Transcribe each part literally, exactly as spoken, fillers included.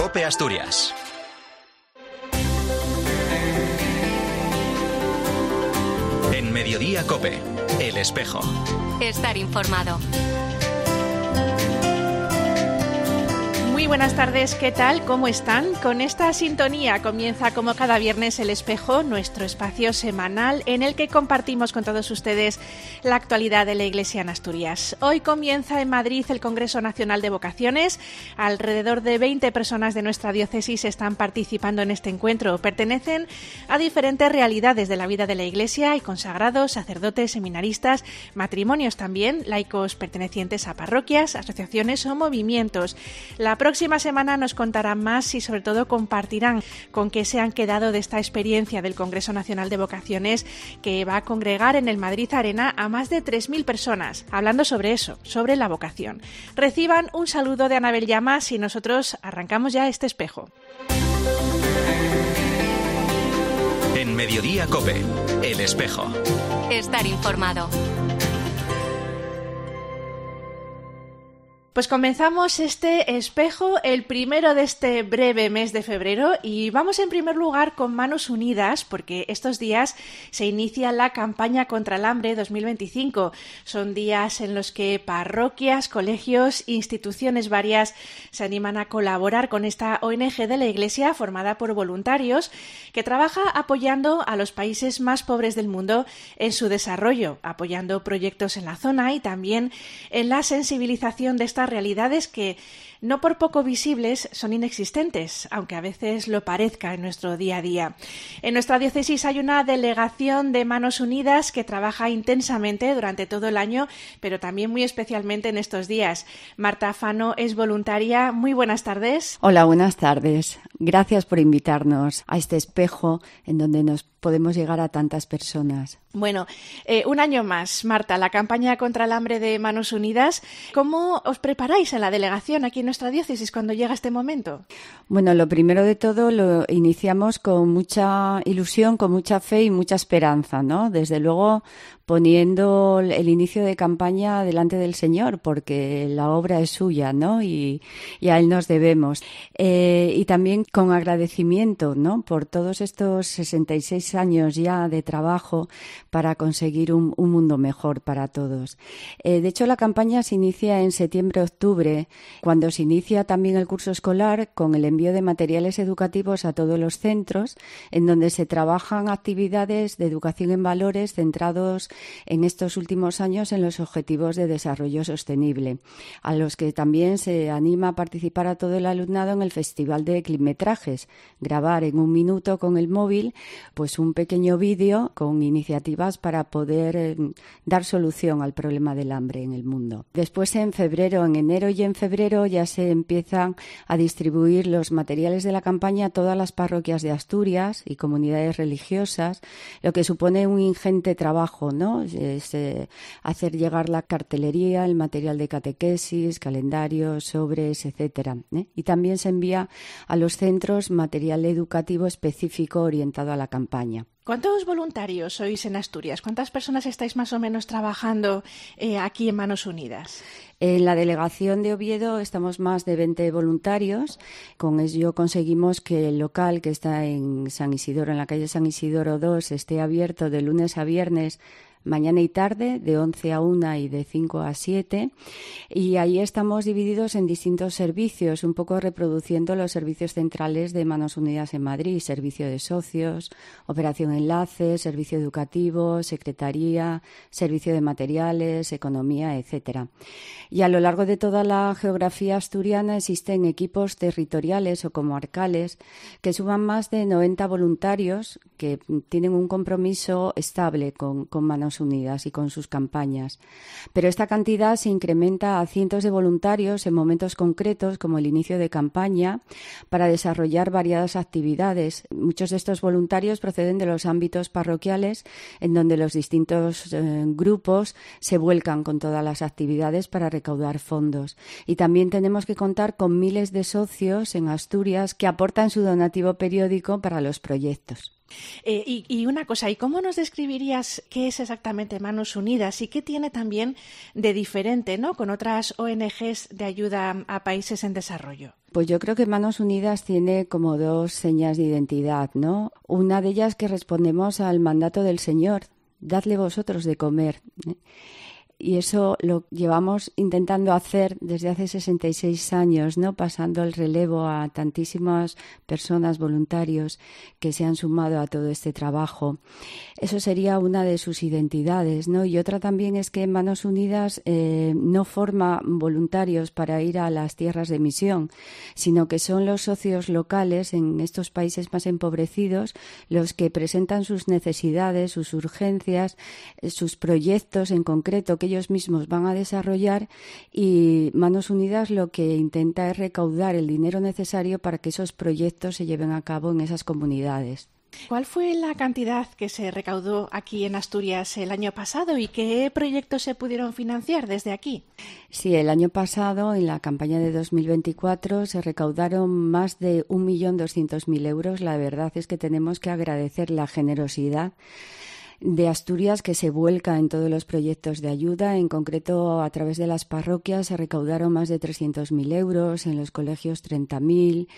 COPE Asturias. En Mediodía COPE, El Espejo. Estar informado. Muy buenas tardes, ¿qué tal? ¿Cómo están? Con esta sintonía comienza como cada viernes El Espejo, nuestro espacio semanal en el que compartimos con todos ustedes la actualidad de la Iglesia en Asturias. Hoy comienza en Madrid el Congreso Nacional de Vocaciones. Alrededor de veinte personas de nuestra diócesis están participando en este encuentro. Pertenecen a diferentes realidades de la vida de la Iglesia y consagrados, sacerdotes, seminaristas, matrimonios también, laicos pertenecientes a parroquias, asociaciones o movimientos. La próxima semana nos contarán más y sobre todo compartirán con qué se han quedado de esta experiencia del Congreso Nacional de Vocaciones que va a congregar en el Madrid Arena a más de tres mil personas, hablando sobre eso, sobre la vocación. Reciban un saludo de Anabel Llamas y nosotros arrancamos ya este espejo. En Mediodía COPE, El Espejo. Estar informado. Pues comenzamos este espejo, el primero de este breve mes de febrero, y vamos en primer lugar con Manos Unidas, porque estos días se inicia la campaña contra el hambre dos mil veinticinco. Son días en los que parroquias, colegios, instituciones varias se animan a colaborar con esta O N G de la Iglesia formada por voluntarios que trabaja apoyando a los países más pobres del mundo en su desarrollo, apoyando proyectos en la zona y también en la sensibilización de estas realidades que, no por poco visibles, son inexistentes, aunque a veces lo parezca en nuestro día a día. En nuestra diócesis hay una delegación de Manos Unidas que trabaja intensamente durante todo el año, pero también muy especialmente en estos días. Marta Fano es voluntaria. Muy buenas tardes. Hola, buenas tardes. Gracias por invitarnos a este espejo en donde nos podemos llegar a tantas personas. Bueno, eh, un año más, Marta, la campaña contra el hambre de Manos Unidas. ¿Cómo os preparáis en la delegación aquí en nuestra diócesis cuando llega este momento? Bueno, lo primero de todo lo iniciamos con mucha ilusión, con mucha fe y mucha esperanza, ¿no? Desde luego poniendo el inicio de campaña delante del Señor, porque la obra es suya, ¿no? Y, y a Él nos debemos. Eh, y también con agradecimiento, ¿no? Por todos estos sesenta y seis años ya de trabajo para conseguir un, un mundo mejor para todos. Eh, de hecho, la campaña se inicia en septiembre-octubre, cuando se inicia también el curso escolar con el envío de materiales educativos a todos los centros, en donde se trabajan actividades de educación en valores centrados en estos últimos años en los objetivos de desarrollo sostenible, a los que también se anima a participar a todo el alumnado en el Festival de Clipmetrajes, grabar en un minuto con el móvil pues un pequeño vídeo con iniciativas para poder eh, dar solución al problema del hambre en el mundo. Después, en febrero, en enero y en febrero ya se empiezan a distribuir los materiales de la campaña a todas las parroquias de Asturias y comunidades religiosas, lo que supone un ingente trabajo, ¿no? Es eh, hacer llegar la cartelería, el material de catequesis, calendarios, sobres, etcétera, ¿eh? Y también se envía a los centros material educativo específico orientado a la campaña. ¿Cuántos voluntarios sois en Asturias? ¿Cuántas personas estáis más o menos trabajando eh, aquí en Manos Unidas? En la delegación de Oviedo estamos más de veinte voluntarios. Con ello conseguimos que el local que está en San Isidoro, en la calle San Isidoro dos, esté abierto de lunes a viernes, mañana y tarde, de once a una y de cinco a siete, y ahí estamos divididos en distintos servicios, un poco reproduciendo los servicios centrales de Manos Unidas en Madrid: servicio de socios, operación enlace, servicio educativo, secretaría, servicio de materiales, economía, etcétera. Y a lo largo de toda la geografía asturiana existen equipos territoriales o comarcales que suman más de noventa voluntarios que tienen un compromiso estable con, con Manos Unidas y con sus campañas. Pero esta cantidad se incrementa a cientos de voluntarios en momentos concretos, como el inicio de campaña, para desarrollar variadas actividades. Muchos de estos voluntarios proceden de los ámbitos parroquiales, en donde los distintos eh, grupos se vuelcan con todas las actividades para recaudar fondos. Y también tenemos que contar con miles de socios en Asturias que aportan su donativo periódico para los proyectos. Eh, y, y una cosa, ¿y cómo nos describirías qué es exactamente Manos Unidas y qué tiene también de diferente, ¿no?, con otras O N Ges de ayuda a países en desarrollo? Pues yo creo que Manos Unidas tiene como dos señas de identidad, ¿no? Una de ellas que respondemos al mandato del Señor, dadle vosotros de comer. Y eso lo llevamos intentando hacer desde hace sesenta y seis años, ¿no?, pasando el relevo a tantísimas personas, voluntarios, que se han sumado a todo este trabajo. Eso sería una de sus identidades, ¿no? Y otra también es que Manos Unidas eh, no forma voluntarios para ir a las tierras de misión, sino que son los socios locales en estos países más empobrecidos los que presentan sus necesidades, sus urgencias, sus proyectos en concreto que ellos mismos van a desarrollar, y Manos Unidas lo que intenta es recaudar el dinero necesario para que esos proyectos se lleven a cabo en esas comunidades. ¿Cuál fue la cantidad que se recaudó aquí en Asturias el año pasado y qué proyectos se pudieron financiar desde aquí? Sí, el año pasado, en la campaña de dos mil veinticuatro, se recaudaron más de un millón doscientos mil euros. La verdad es que tenemos que agradecer la generosidad de Asturias, que se vuelca en todos los proyectos de ayuda. En concreto, a través de las parroquias se recaudaron más de trescientos mil euros, en los colegios treinta mil,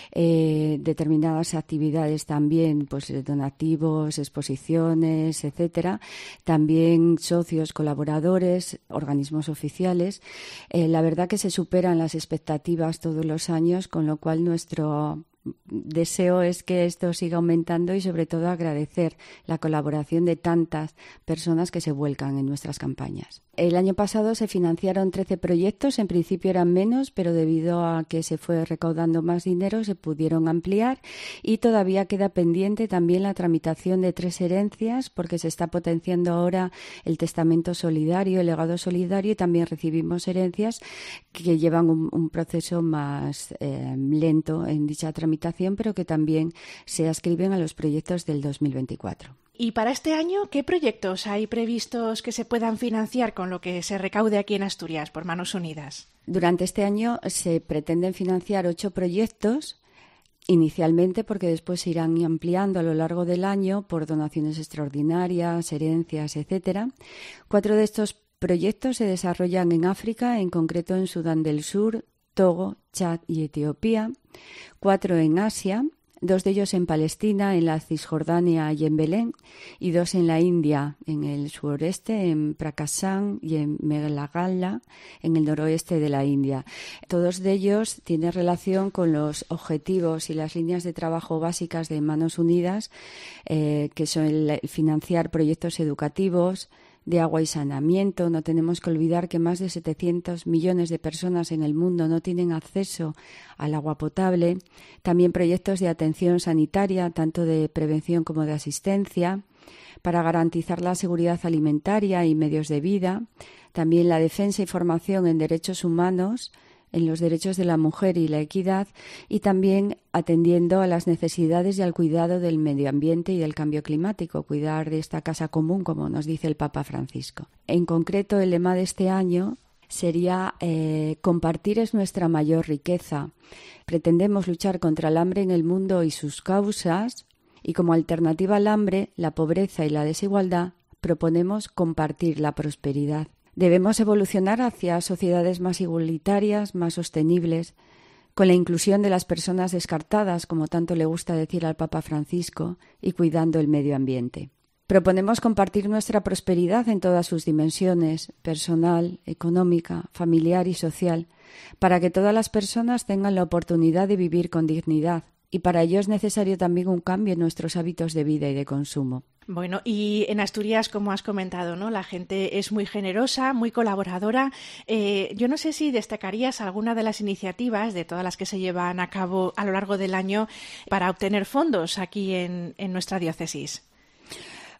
eh, determinadas actividades también, pues donativos, exposiciones, etcétera. También socios, colaboradores, organismos oficiales. Eh, la verdad que se superan las expectativas todos los años, con lo cual nuestro deseo es que esto siga aumentando y sobre todo agradecer la colaboración de tantas personas que se vuelcan en nuestras campañas. El año pasado se financiaron trece proyectos, en principio eran menos, pero debido a que se fue recaudando más dinero se pudieron ampliar, y todavía queda pendiente también la tramitación de tres herencias, porque se está potenciando ahora el testamento solidario, el legado solidario, y también recibimos herencias que llevan un, un proceso más eh, lento en dicha tramitación, pero que también se adscriben a los proyectos del dos mil veinticuatro. Y para este año, ¿qué proyectos hay previstos que se puedan financiar con lo que se recaude aquí en Asturias por Manos Unidas? Durante este año se pretenden financiar ocho proyectos, inicialmente, porque después se irán ampliando a lo largo del año por donaciones extraordinarias, herencias, etcétera. Cuatro de estos proyectos se desarrollan en África, en concreto en Sudán del Sur, Togo, Chad y Etiopía. Cuatro en Asia, dos de ellos en Palestina, en la Cisjordania y en Belén, y dos en la India, en el sureste, en Prakasam y en Meghalaya, en el noroeste de la India. Todos de ellos tienen relación con los objetivos y las líneas de trabajo básicas de Manos Unidas, eh, que son el financiar proyectos educativos, de agua y saneamiento. No tenemos que olvidar que más de setecientos millones de personas en el mundo no tienen acceso al agua potable. También proyectos de atención sanitaria, tanto de prevención como de asistencia, para garantizar la seguridad alimentaria y medios de vida. También la defensa y formación en derechos humanos, en los derechos de la mujer y la equidad, y también atendiendo a las necesidades y al cuidado del medio ambiente y del cambio climático, cuidar de esta casa común, como nos dice el Papa Francisco. En concreto, el lema de este año sería eh, compartir es nuestra mayor riqueza. Pretendemos luchar contra el hambre en el mundo y sus causas, y como alternativa al hambre, la pobreza y la desigualdad, proponemos compartir la prosperidad. Debemos evolucionar hacia sociedades más igualitarias, más sostenibles, con la inclusión de las personas descartadas, como tanto le gusta decir al Papa Francisco, y cuidando el medio ambiente. Proponemos compartir nuestra prosperidad en todas sus dimensiones, personal, económica, familiar y social, para que todas las personas tengan la oportunidad de vivir con dignidad, y para ello es necesario también un cambio en nuestros hábitos de vida y de consumo. Bueno, y en Asturias, como has comentado, ¿no?, la gente es muy generosa, muy colaboradora. Eh, yo no sé si destacarías alguna de las iniciativas de todas las que se llevan a cabo a lo largo del año para obtener fondos aquí en, en nuestra diócesis.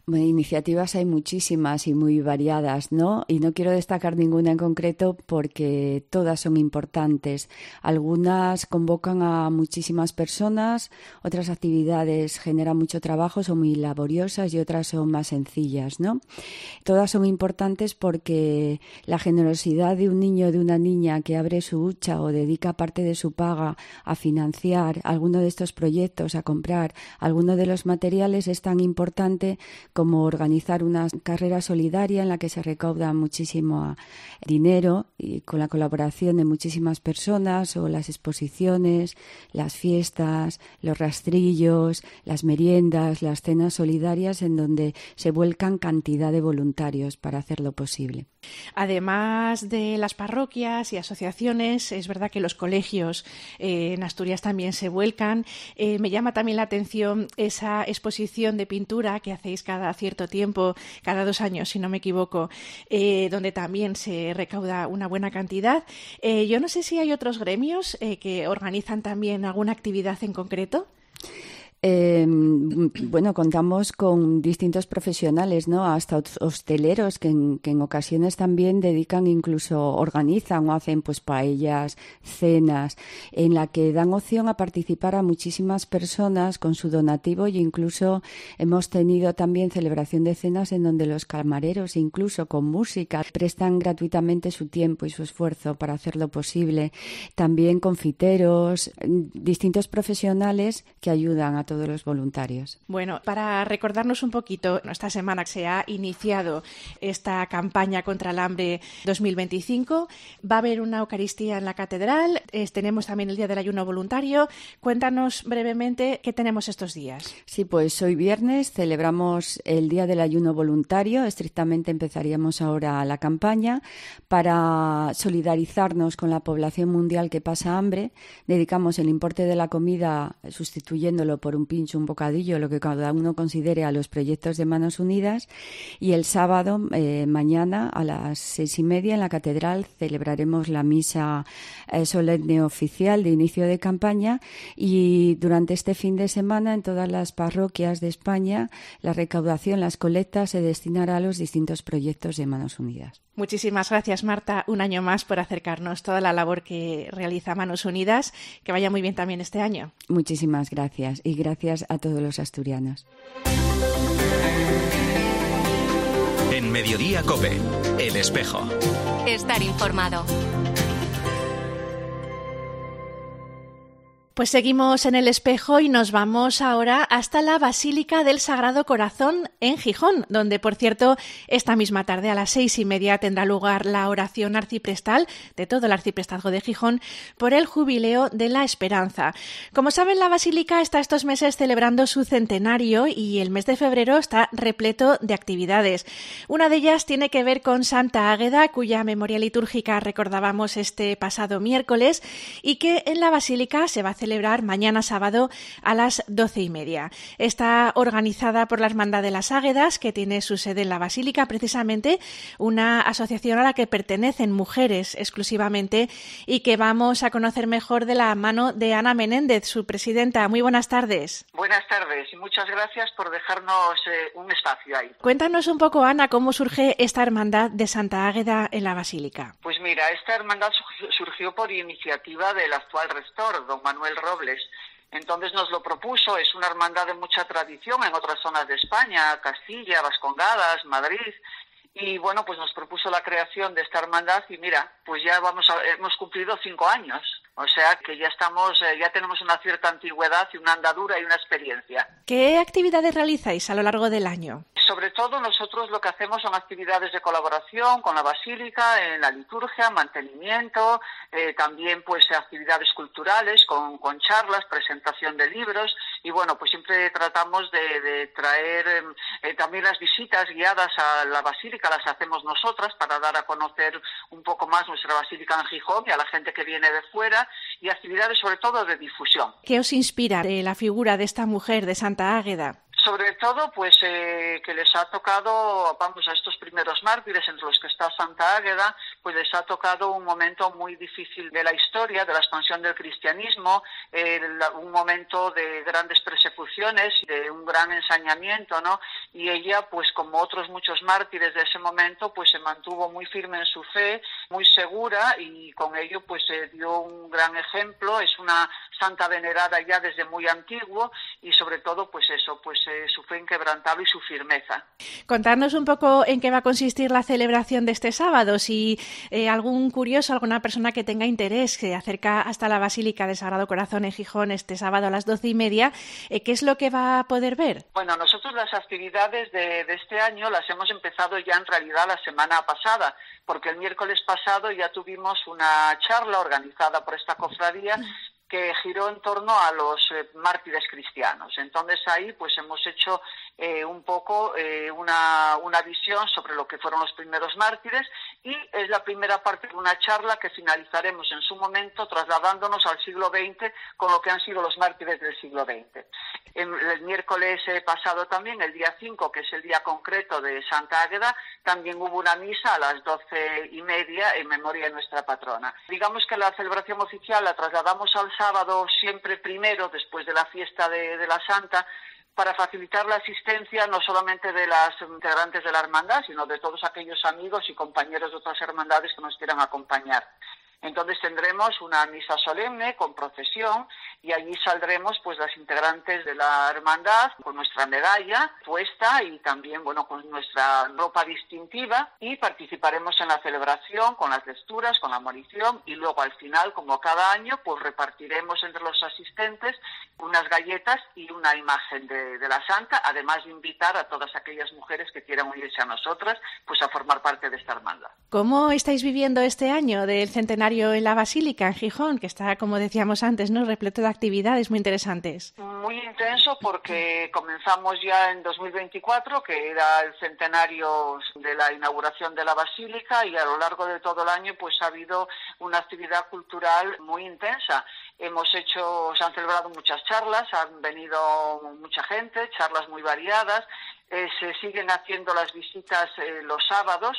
Bueno, iniciativas hay muchísimas y muy variadas, ¿no? Y no quiero destacar ninguna en concreto porque todas son importantes. Algunas convocan a muchísimas personas, otras actividades generan mucho trabajo, son muy laboriosas y otras son más sencillas, ¿no? Todas son importantes porque la generosidad de un niño o de una niña que abre su hucha o dedica parte de su paga a financiar alguno de estos proyectos, a comprar alguno de los materiales es tan importante como organizar una carrera solidaria en la que se recauda muchísimo dinero y con la colaboración de muchísimas personas, o las exposiciones, las fiestas, los rastrillos, las meriendas, las cenas solidarias en donde se vuelcan cantidad de voluntarios para hacerlo posible. Además de las parroquias y asociaciones, es verdad que los colegios eh, en Asturias también se vuelcan. Eh, me llama también la atención esa exposición de pintura que hacéis cada cierto tiempo, cada dos años, si no me equivoco, eh, donde también se recauda una buena cantidad. Eh, yo no sé si hay otros gremios eh, que organizan también alguna actividad en concreto. Eh, bueno, contamos con distintos profesionales, ¿no? Hasta hosteleros que en, que en ocasiones también dedican, incluso organizan o hacen pues paellas, cenas, en la que dan opción a participar a muchísimas personas con su donativo, y incluso hemos tenido también celebración de cenas en donde los camareros, incluso con música, prestan gratuitamente su tiempo y su esfuerzo para hacerlo posible. También confiteros, distintos profesionales que ayudan a todos todos los voluntarios. Bueno, para recordarnos un poquito, esta semana se ha iniciado esta campaña contra el hambre dos mil veinticinco. Va a haber una Eucaristía en la Catedral, eh, tenemos también el Día del Ayuno Voluntario. Cuéntanos brevemente qué tenemos estos días. Sí, pues hoy viernes celebramos el Día del Ayuno Voluntario. Estrictamente empezaríamos ahora la campaña para solidarizarnos con la población mundial que pasa hambre. Dedicamos el importe de la comida sustituyéndolo por un pincho, un bocadillo, lo que cada uno considere, a los proyectos de Manos Unidas. Y el sábado, eh, mañana, a las seis y media, en la Catedral celebraremos la misa eh, solemne oficial de inicio de campaña, y durante este fin de semana en todas las parroquias de España la recaudación, las colectas, se destinará a los distintos proyectos de Manos Unidas. Muchísimas gracias, Marta, un año más por acercarnos toda la labor que realiza Manos Unidas. Que vaya muy bien también este año. Muchísimas gracias, y gracias a todos los asturianos. En Mediodía COPE, El Espejo. Estar informado. Pues seguimos en El Espejo y nos vamos ahora hasta la Basílica del Sagrado Corazón en Gijón, donde, por cierto, esta misma tarde a las seis y media tendrá lugar la oración arciprestal de todo el arciprestazgo de Gijón por el Jubileo de la Esperanza. Como saben, la Basílica está estos meses celebrando su centenario y el mes de febrero está repleto de actividades. Una de ellas tiene que ver con Santa Águeda, cuya memoria litúrgica recordábamos este pasado miércoles, y que en la Basílica se va a celebrar mañana sábado a las doce y media. Está organizada por la Hermandad de las Águedas, que tiene su sede en la Basílica, precisamente una asociación a la que pertenecen mujeres exclusivamente, y que vamos a conocer mejor de la mano de Ana Menéndez, su presidenta. Muy buenas tardes. Buenas tardes y muchas gracias por dejarnos eh, un espacio ahí. Cuéntanos un poco, Ana, cómo surge esta Hermandad de Santa Águeda en la Basílica. Pues mira, esta hermandad surgió por iniciativa del actual rector, don Manuel Robles. Entonces nos lo propuso. Es una hermandad de mucha tradición en otras zonas de España, Castilla, Vascongadas, Madrid. Y bueno, pues nos propuso la creación de esta hermandad y mira, pues ya vamos a, hemos cumplido cinco años. O sea que ya estamos, eh, ya tenemos una cierta antigüedad y una andadura y una experiencia. ¿Qué actividades realizáis a lo largo del año? Sobre todo nosotros lo que hacemos son actividades de colaboración con la Basílica en la liturgia, mantenimiento, eh, también pues actividades culturales con, con charlas, presentación de libros y bueno, pues siempre tratamos de, de traer eh, también las visitas guiadas a la Basílica, las hacemos nosotras para dar a conocer un poco más nuestra Basílica en Gijón y a la gente que viene de fuera, y actividades sobre todo de difusión. ¿Qué os inspira de la figura de esta mujer de Santa Águeda? Sobre todo, pues eh, que les ha tocado, vamos, a estos primeros mártires, entre los que está Santa Águeda, pues les ha tocado un momento muy difícil de la historia, de la expansión del cristianismo, eh, un momento de grandes persecuciones, de un gran ensañamiento, ¿no? Y ella, pues como otros muchos mártires de ese momento, pues se mantuvo muy firme en su fe, muy segura, y con ello pues se dio un gran ejemplo. Es una santa venerada ya desde muy antiguo, y sobre todo pues eso, pues eh, su fe inquebrantable y su firmeza. Contarnos un poco en qué va a consistir la celebración de este sábado, si eh, algún curioso, alguna persona que tenga interés se acerca hasta la Basílica del Sagrado Corazón en Gijón este sábado a las doce y media, eh, ¿qué es lo que va a poder ver? Bueno, nosotros las actividades de, de este año las hemos empezado ya en realidad la semana pasada, porque el miércoles pasado ya tuvimos una charla organizada por esta cofradía que giró en torno a los eh, mártires cristianos. Entonces ahí pues hemos hecho eh, un poco eh, una, una visión sobre lo que fueron los primeros mártires, y es la primera parte de una charla que finalizaremos en su momento trasladándonos al siglo veinte con lo que han sido los mártires del siglo veinte. El, el miércoles eh, pasado también, el día cinco, que es el día concreto de Santa Águeda, también hubo una misa a las doce y media en memoria de nuestra patrona. Digamos que la celebración oficial la trasladamos al sábado siempre primero, después de la fiesta de, de la Santa, para facilitar la asistencia no solamente de las integrantes de la hermandad, sino de todos aquellos amigos y compañeros de otras hermandades que nos quieran acompañar. Entonces tendremos una misa solemne con procesión, y allí saldremos pues las integrantes de la hermandad con nuestra medalla puesta y también bueno con nuestra ropa distintiva, y participaremos en la celebración con las lecturas, con la morición, y luego al final, como cada año, pues repartiremos entre los asistentes unas galletas y una imagen de, de la Santa, además de invitar a todas aquellas mujeres que quieran unirse a nosotras pues a formar parte de esta hermandad. ¿Cómo estáis viviendo este año del centenario en la Basílica, en Gijón, que está, como decíamos antes, ¿no?, repleto de actividades muy interesantes? Muy intenso, porque comenzamos ya en dos mil veinticuatro, que era el centenario de la inauguración de la Basílica, y a lo largo de todo el año pues ha habido una actividad cultural muy intensa. Hemos hecho, se han celebrado muchas charlas, han venido mucha gente, charlas muy variadas. Eh, se siguen haciendo las visitas eh, los sábados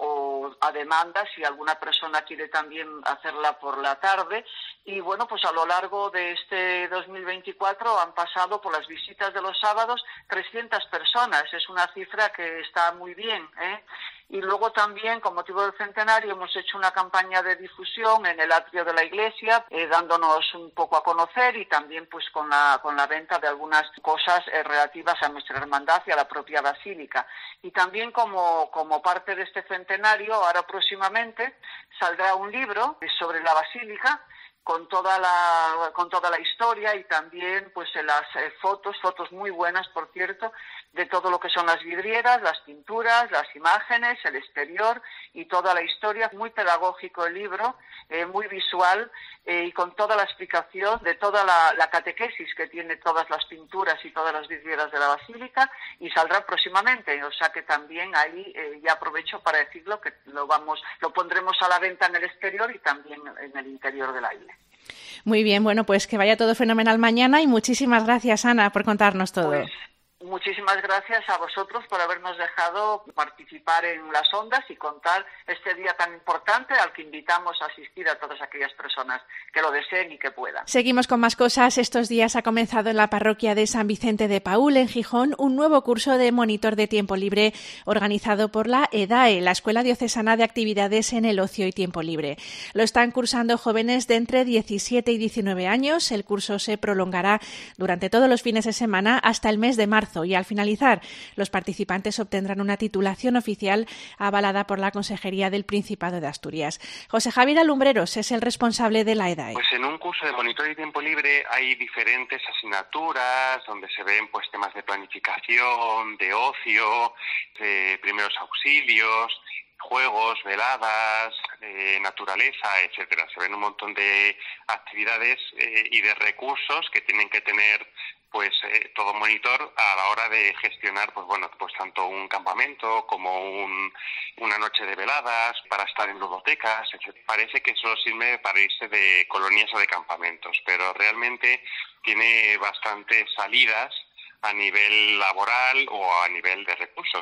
o a demanda, si alguna persona quiere también hacerla por la tarde. Y bueno, pues a lo largo de este dos mil veinticuatro han pasado por las visitas de los sábados trescientas personas. Es una cifra que está muy bien, ¿eh? Y luego también, con motivo del centenario, hemos hecho una campaña de difusión en el atrio de la iglesia, eh, dándonos un poco a conocer, y también pues con la con la venta de algunas cosas eh, relativas a nuestra hermandad y a la propia basílica. Y también como, como parte de este centenario, ahora próximamente saldrá un libro sobre la basílica, con toda la con toda la historia, y también pues las eh, fotos, fotos muy buenas, por cierto, de todo lo que son las vidrieras, las pinturas, las imágenes, el exterior y toda la historia. Muy pedagógico el libro, eh, muy visual, eh, y con toda la explicación de toda la, la catequesis que tiene todas las pinturas y todas las vidrieras de la Basílica, y saldrá próximamente. O sea que también ahí eh, ya aprovecho para decirlo, que lo vamos lo pondremos a la venta en el exterior y también en el interior de la isla. Muy bien, bueno, pues que vaya todo fenomenal mañana, y muchísimas gracias, Ana, por contarnos todo. Pues, muchísimas gracias a vosotros por habernos dejado participar en las ondas y contar este día tan importante, al que invitamos a asistir a todas aquellas personas que lo deseen y que puedan. Seguimos con más cosas. Estos días ha comenzado en la parroquia de San Vicente de Paúl, en Gijón, un nuevo curso de monitor de tiempo libre organizado por la E D A E, la Escuela Diocesana de Actividades en el Ocio y Tiempo Libre. Lo están cursando jóvenes de entre diecisiete y diecinueve años. El curso se prolongará durante todos los fines de semana hasta el mes de marzo, y al finalizar los participantes obtendrán una titulación oficial avalada por la Consejería del Principado de Asturias. José Javier Alumbreros es el responsable de la E D A E. Pues en un curso de monitor y tiempo libre hay diferentes asignaturas donde se ven pues temas de planificación, de ocio, de primeros auxilios, juegos, veladas, eh, naturaleza, etcétera. Se ven un montón de actividades eh, y de recursos que tienen que tener pues eh, todo monitor a la hora de gestionar pues bueno pues tanto un campamento como un, una noche de veladas, para estar en ludotecas, etcétera. Parece que solo sirve para irse de colonias o de campamentos, pero realmente tiene bastantes salidas a nivel laboral o a nivel de recursos.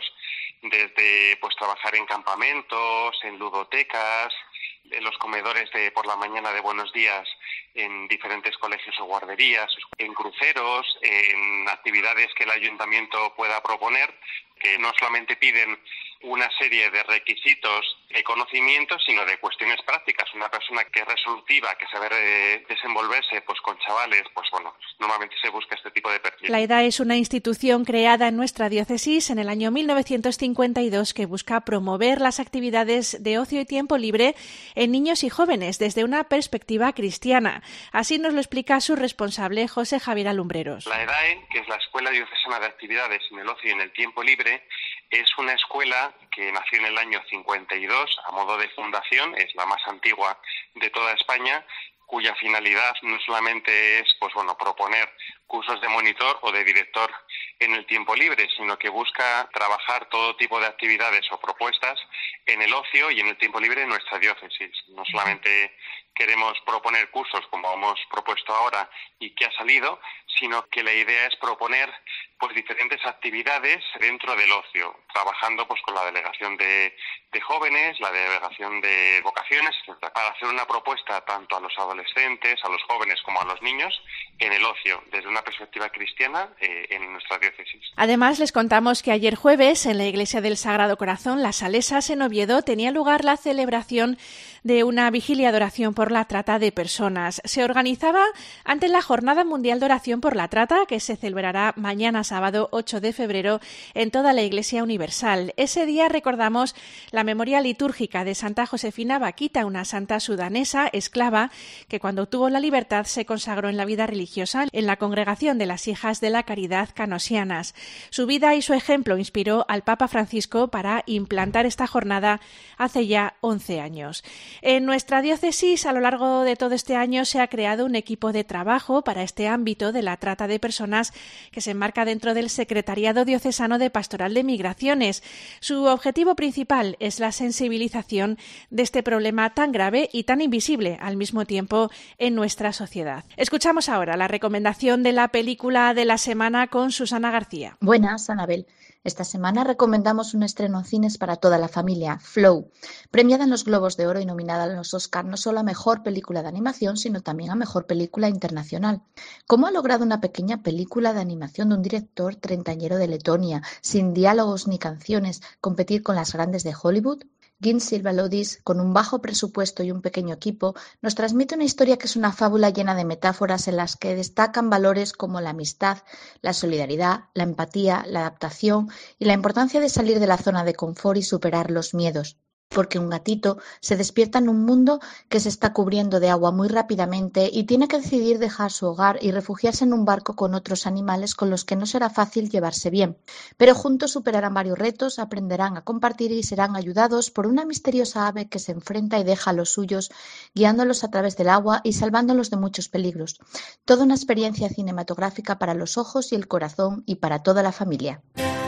desde pues trabajar en campamentos, en ludotecas, en los comedores de por la mañana de Buenos Días, en diferentes colegios o guarderías, en cruceros, en actividades que el ayuntamiento pueda proponer, que no solamente piden una serie de requisitos de conocimientos, sino de cuestiones prácticas. Una persona que es resolutiva, que sabe eh, desenvolverse pues con chavales, pues bueno, normalmente se busca este tipo de perfil. La EDA es una institución creada en nuestra diócesis en el año mil novecientos cincuenta y dos que busca promover las actividades de ocio y tiempo libre en niños y jóvenes desde una perspectiva cristiana. Así nos lo explica su responsable, José Javier Alumbreros. La EDAE, que es la Escuela Diocesana de Actividades en el Ocio y en el Tiempo Libre, es una escuela que nació en el año cincuenta y dos a modo de fundación, es la más antigua de toda España, cuya finalidad no solamente es pues bueno proponer cursos de monitor o de director en el tiempo libre, sino que busca trabajar todo tipo de actividades o propuestas en el ocio y en el tiempo libre en nuestra diócesis. No solamente queremos proponer cursos como hemos propuesto ahora y que ha salido, sino que la idea es proponer pues diferentes actividades dentro del ocio, trabajando pues con la delegación de, de jóvenes, la delegación de vocaciones, etcétera, para hacer una propuesta tanto a los adolescentes, a los jóvenes como a los niños en el ocio, desde una perspectiva cristiana eh, en nuestra diócesis. Además, les contamos que ayer jueves en la Iglesia del Sagrado Corazón, Las Salesas, en Oviedo, tenía lugar la celebración de una vigilia de oración por la trata de personas. Se organizaba ante la Jornada Mundial de Oración por la Trata, que se celebrará mañana sábado ocho de febrero en toda la Iglesia Universal. Ese día recordamos la memoria litúrgica de Santa Josefina Vaquita, una santa sudanesa esclava que cuando obtuvo la libertad se consagró en la vida religiosa en la Congregación de las Hijas de la Caridad Canosianas. Su vida y su ejemplo inspiró al Papa Francisco para implantar esta jornada hace ya once años. En nuestra diócesis, a lo largo de todo este año, se ha creado un equipo de trabajo para este ámbito de la trata de personas que se enmarca dentro del Secretariado Diocesano de Pastoral de Migraciones. Su objetivo principal es la sensibilización de este problema tan grave y tan invisible al mismo tiempo en nuestra sociedad. Escuchamos ahora la recomendación de la película de la semana con Susana García. Buenas, Anabel. Esta semana recomendamos un estreno en cines para toda la familia, Flow, premiada en los Globos de Oro y nominada a los Oscar no solo a Mejor Película de Animación, sino también a Mejor Película Internacional. ¿Cómo ha logrado una pequeña película de animación de un director treintañero de Letonia, sin diálogos ni canciones, competir con las grandes de Hollywood? Gin Silvalodis, con un bajo presupuesto y un pequeño equipo, nos transmite una historia que es una fábula llena de metáforas en las que destacan valores como la amistad, la solidaridad, la empatía, la adaptación y la importancia de salir de la zona de confort y superar los miedos. Porque un gatito se despierta en un mundo que se está cubriendo de agua muy rápidamente y tiene que decidir dejar su hogar y refugiarse en un barco con otros animales con los que no será fácil llevarse bien. Pero juntos superarán varios retos, aprenderán a compartir y serán ayudados por una misteriosa ave que se enfrenta y deja a los suyos, guiándolos a través del agua y salvándolos de muchos peligros. Toda una experiencia cinematográfica para los ojos y el corazón y para toda la familia.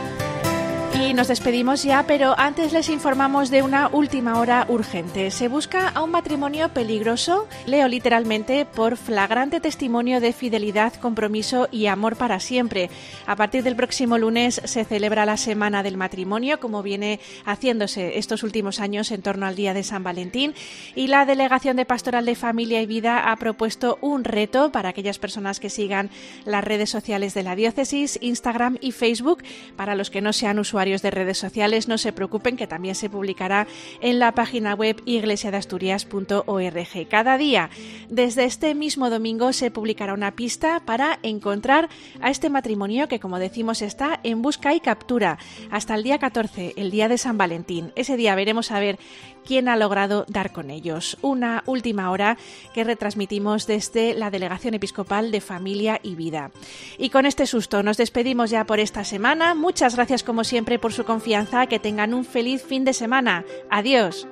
Y nos despedimos ya, pero antes les informamos de una última hora urgente. Se busca a un matrimonio peligroso, leo literalmente, por flagrante testimonio de fidelidad, compromiso y amor para siempre. A partir del próximo lunes se celebra la Semana del Matrimonio, como viene haciéndose estos últimos años en torno al Día de San Valentín, y la Delegación de Pastoral de Familia y Vida ha propuesto un reto para aquellas personas que sigan las redes sociales de la diócesis, Instagram y Facebook. Para los que no sean usuarios de redes sociales, no se preocupen, que también se publicará en la página web iglesia de asturias punto org. Cada día, desde este mismo domingo, se publicará una pista para encontrar a este matrimonio que, como decimos, está en busca y captura hasta el día catorce, el día de San Valentín. Ese día veremos a ver quién ha logrado dar con ellos. Una última hora que retransmitimos desde la Delegación Episcopal de Familia y Vida. Y con este susto nos despedimos ya por esta semana. Muchas gracias como siempre por su confianza. Que tengan un feliz fin de semana. Adiós.